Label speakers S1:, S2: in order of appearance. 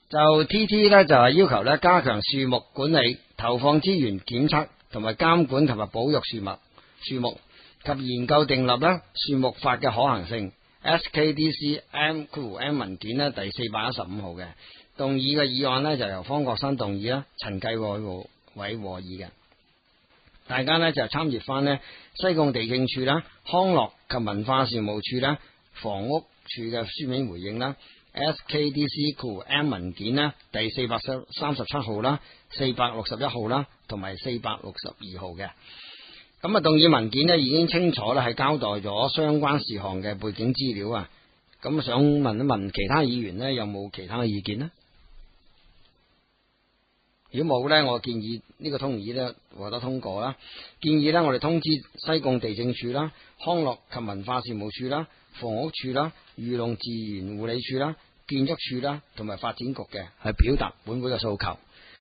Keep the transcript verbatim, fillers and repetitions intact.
S1: 就 T T 咧就係要求咧加強樹木管理，投放資源檢測同埋監管同埋保育樹木樹木及研究訂立咧樹木法嘅可行性。S K D C M M 文件咧第四百一十五號嘅動議嘅議案咧就由方國生動議啦，陳繼偉和議嘅。大家咧就參閱翻咧西貢地政處啦、康樂及文化事務處啦、房屋處嘅書面回應啦。S K D C M 文件呢第四百三十七號啦、四百六十一號啦，同埋四百六十二號嘅。咁啊，動議文件呢已經清楚咧係交代咗相關事項嘅背景資料啊。咁想問一問其他議員呢，有冇其他嘅意見呢？如果冇呢，我建議呢個通議呢獲得通過啦。建議呢，我哋通知西貢地政處啦、康樂及文化事務處啦、房屋處啦、漁農自然護理處啦、建築處啦同埋發展局嘅，係表達本會嘅訴求。